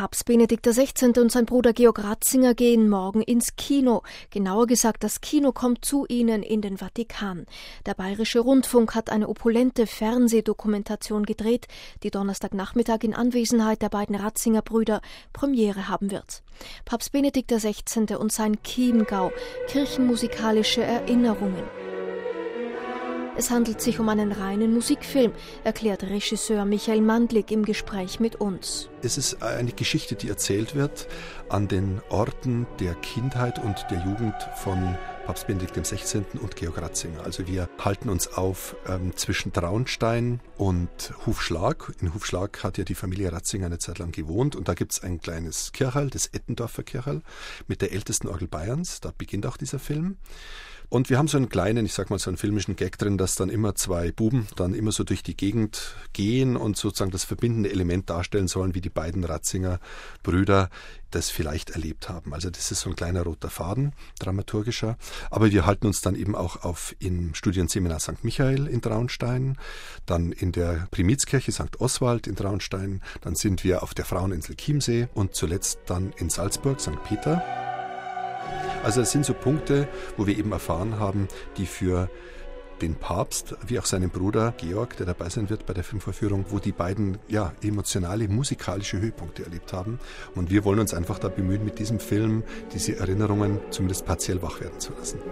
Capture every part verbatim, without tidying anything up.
Papst Benedikt der Sechzehnte und sein Bruder Georg Ratzinger gehen morgen ins Kino. Genauer gesagt, das Kino kommt zu ihnen in den Vatikan. Der Bayerische Rundfunk hat eine opulente Fernsehdokumentation gedreht, die Donnerstagnachmittag in Anwesenheit der beiden Ratzinger Brüder Premiere haben wird. Papst Benedikt der Sechzehnte und sein Chiemgau, kirchenmusikalische Erinnerungen. Es handelt sich um einen reinen Musikfilm, erklärt Regisseur Michael Mandlik im Gespräch mit uns. Es ist eine Geschichte, die erzählt wird an den Orten der Kindheit und der Jugend von Papst Benedikt der Sechzehnte und Georg Ratzinger. Also wir halten uns auf ähm, zwischen Traunstein und Hufschlag. In Hufschlag hat ja die Familie Ratzinger eine Zeit lang gewohnt und da gibt es ein kleines Kircherl, das Ettendorfer Kircherl, mit der ältesten Orgel Bayerns. Da beginnt auch dieser Film. Und wir haben so einen kleinen, ich sag mal so einen filmischen Gag drin, dass dann immer zwei Buben dann immer so durch die Gegend gehen und sozusagen das verbindende Element darstellen sollen, wie die beiden Ratzinger Brüder das vielleicht erlebt haben. Also das ist so ein kleiner roter Faden, dramaturgischer. Aber wir halten uns dann eben auch auf im Studienseminar Sankt Michael in Traunstein, dann in der Primizkirche Sankt Oswald in Traunstein, dann sind wir auf der Fraueninsel Chiemsee und zuletzt dann in Salzburg, Sankt Peter. Also es sind so Punkte, wo wir eben erfahren haben, die für den Papst, wie auch seinen Bruder Georg, der dabei sein wird bei der Filmvorführung, wo die beiden ja emotionale, musikalische Höhepunkte erlebt haben. Und wir wollen uns einfach da bemühen, mit diesem Film diese Erinnerungen zumindest partiell wach werden zu lassen.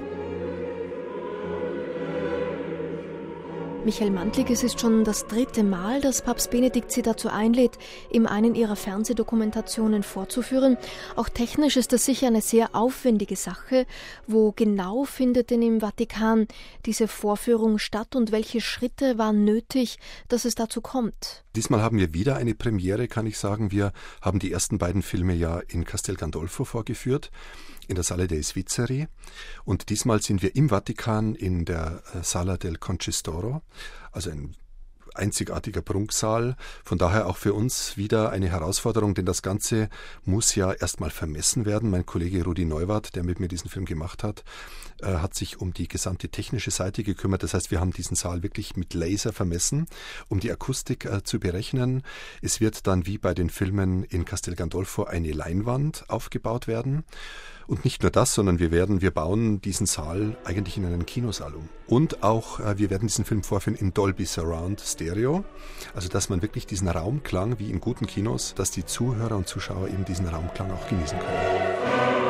Michael Mandlik, es ist schon das dritte Mal, dass Papst Benedikt Sie dazu einlädt, ihm einen Ihrer Fernsehdokumentationen vorzuführen. Auch technisch ist das sicher eine sehr aufwendige Sache. Wo genau findet denn im Vatikan diese Vorführung statt und welche Schritte waren nötig, dass es dazu kommt? Diesmal haben wir wieder eine Premiere, kann ich sagen. Wir haben die ersten beiden Filme ja in Castel Gandolfo vorgeführt, in der Sala dei Svizzeri. Und diesmal sind wir im Vatikan in der Sala del Concistoro, also ein einzigartiger Prunksaal. Von daher auch für uns wieder eine Herausforderung, denn das Ganze muss ja erstmal vermessen werden. Mein Kollege Rudi Neuwart, der mit mir diesen Film gemacht hat, äh, hat sich um die gesamte technische Seite gekümmert. Das heißt, wir haben diesen Saal wirklich mit Laser vermessen, um die Akustik äh, zu berechnen. Es wird dann wie bei den Filmen in Castel Gandolfo eine Leinwand aufgebaut werden. Und nicht nur das, sondern wir werden, wir bauen diesen Saal eigentlich in einen Kinosaal um. Und auch, äh, wir werden diesen Film vorführen in Dolby Surround Stereo. Also, dass man wirklich diesen Raumklang, wie in guten Kinos, dass die Zuhörer und Zuschauer eben diesen Raumklang auch genießen können.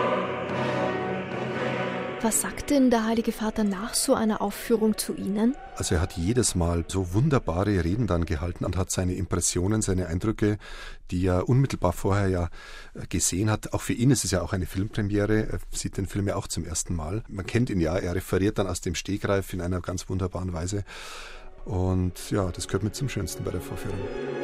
Was sagt denn der Heilige Vater nach so einer Aufführung zu Ihnen? Also er hat jedes Mal so wunderbare Reden dann gehalten und hat seine Impressionen, seine Eindrücke, die er unmittelbar vorher ja gesehen hat. Auch für ihn ist es ja auch eine Filmpremiere. Er sieht den Film ja auch zum ersten Mal. Man kennt ihn ja, er referiert dann aus dem Stegreif in einer ganz wunderbaren Weise. Und ja, das gehört mir zum Schönsten bei der Vorführung.